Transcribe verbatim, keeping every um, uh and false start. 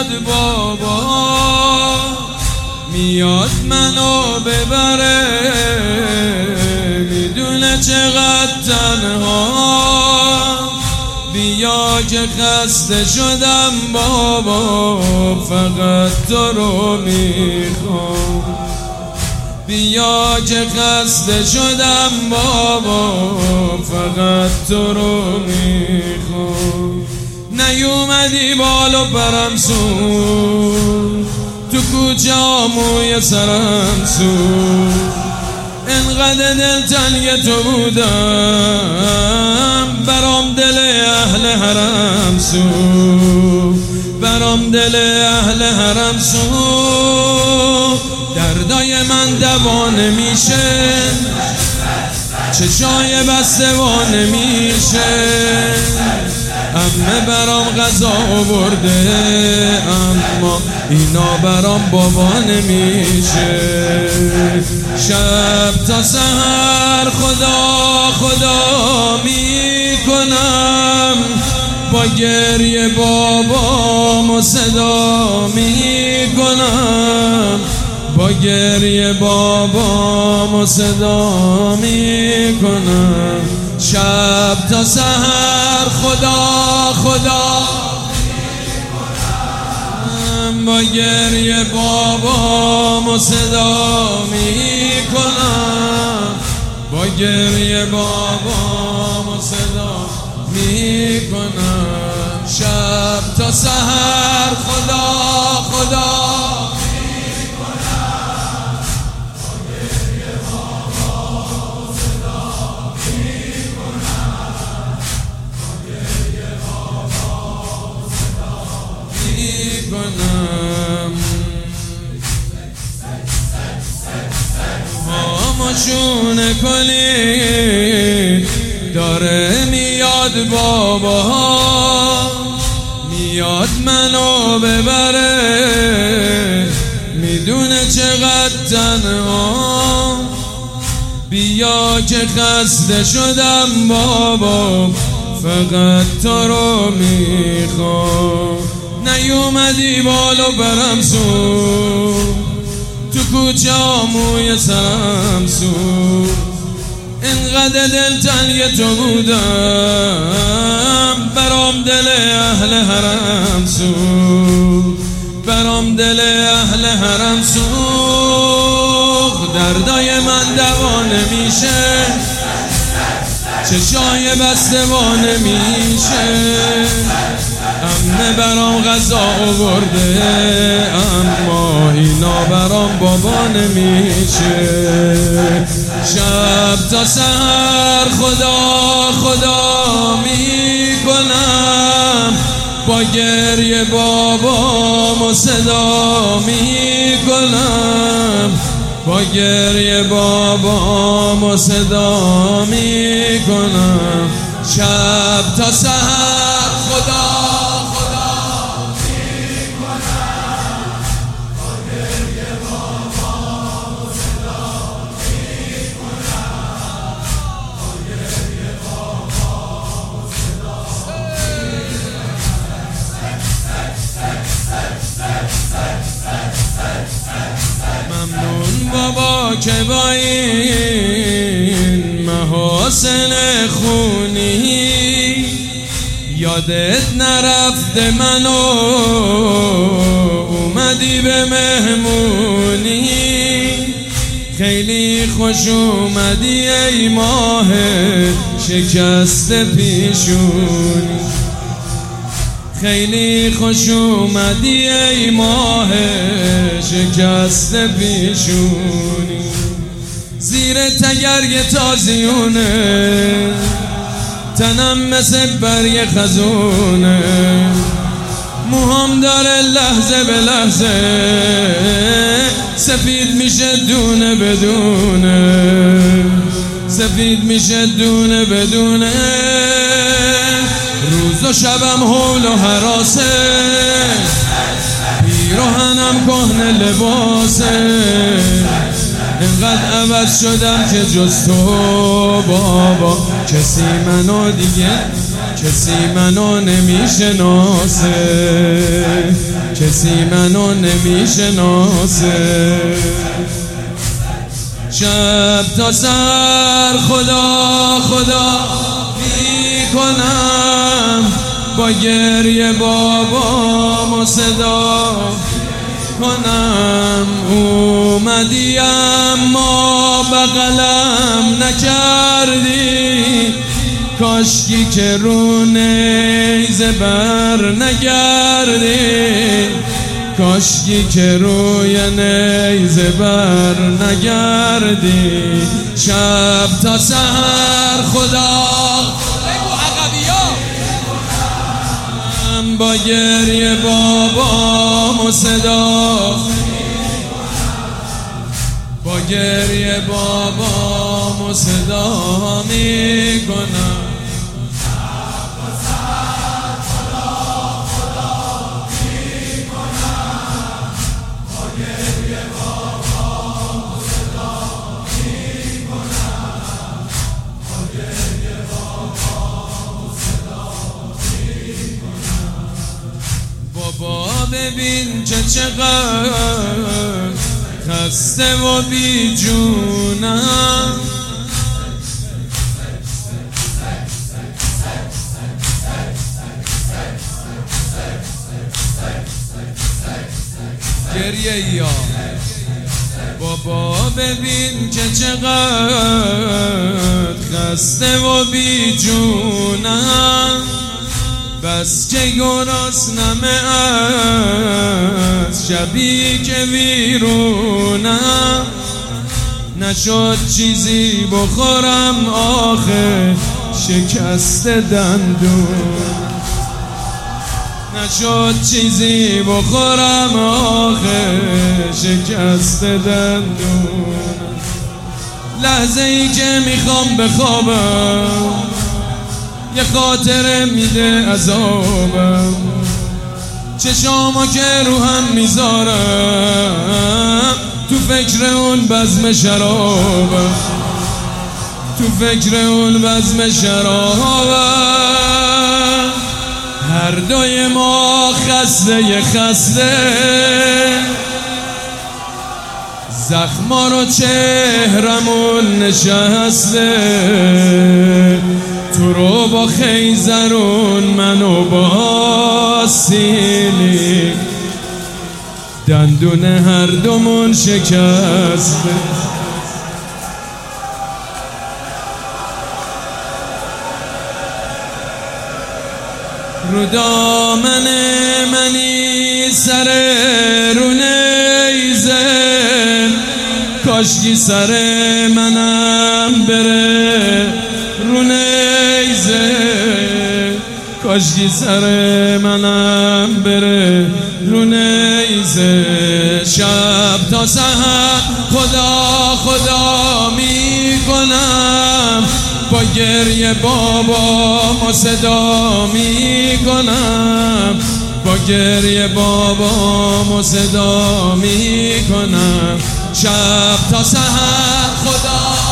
میاد بابا، میاد منو ببره، میدونه چقدر تنها، بیا که خسته شدم بابا، فقط تو رو میخوام. بیا که خسته شدم بابا، فقط تو رو میخوام. نیومدی بالو برم سون، تو کوچه آموی سرم سون، انقدر دل تنگ تو بودم، برام دل اهل حرم سون، برام دل اهل حرم سون. دردای من دوا نمیشه، چشای بسته وا نمیشه، عمه برام غذا آورده، اما اینا برام بابا نمیشه. شب تا سحر خدا خدا میکنم، با گریه بابامو صدا میکنم، با گریه بابامو صدا میکنم. شب تا سحر خدا خدا میکنم، با گریه بابامو صدا میکنم، با گریه بابامو صدا میکنم. شب تا سحر خدا خدا کنم. خاموشونه کلی داره میاد بابا، میاد منو ببره، میدونه چقدر تنها، بیا که خسته شدم بابا، فقط تو رو میخوام. نیومدی بالو برم سون، تو کوچه آموی سرم سون، انقدر دل تنگ تو بودم، برام دل اهل حرم سون، برام دل اهل حرم سون. دردای من دوا نمیشه، چشای بسته وا نمیشه، عمه برام غذا آورده، اما اینا برام بابا نمیشه. شب تا سحر خدا خدا میکنم، با گریه بابامو صدا میکنم، با گریه بابامو صدا میکنم. شب تا سحر خدا خدا میکنم، با گریه بابامو صدا میکنم، با گریه بابامو صدا میکنم. ممنون بابا که با این محاسن خونی یادت نرفته منو، اومدی به مهمونی، خیلی خوش اومدی ای ماه شکست پیشونی، خیلی خوش اومدی ای ماه شکست پیشونی. زیر تگرگ تازیونه، تنم مثل برگ خزونه، موهام داره لحظه به لحظه سفید میشه دونه بدونه، سفید میشه دونه بدونه. روز و شبم حول و حراسه، پیراهنم کهنه لباسه، اینقدر عوض شدم که جز تو بابا کسی منو دیگه کسی منو نمیشناسه. کسی منو نمیشناسه. شب تا سر خدا خدا میکنم، با گریه بابامو صدا کنم. اومدی اما بغلم نکردی، کاشکی که رو نیزه بر نگردی، کاشکی که روی نیزه بر نگردی. شب تا سحر خدا با گریه بابامو صدا، با گریه بابامو صدا میکنم. بابا ببین که چقدر خسته و بی جونم، گریه یا بابا ببین که چقدر خسته و بی جونم. بس که گرسنمه از شبی که ویرونم، نشد چیزی بخورم آخه شکست دندون، نشد چیزی بخورم آخه شکست دندون. لحظه ای که میخوام بخوابم یه خاطره میده عذابم، چشامو که رو هم میذارم تو فکر اون بزم شرابم، تو فکر اون بزم شرابم. هر دوی ما خسته یه خسته، زخما رو چهرمون نشسته. تو رو با خیزرون منو با سیلی، دندون هر دومون شکسته. رو دامن منی سر رو نیزه، کاشکی سر منم بره رو نیزه، کاشکی سر منم بره رو نیزه. شب تا سحر خدا خدا میکنم، با گریه بابامو صدا میکنم، با گریه بابامو صدا میکنم. شب تا سحر خدا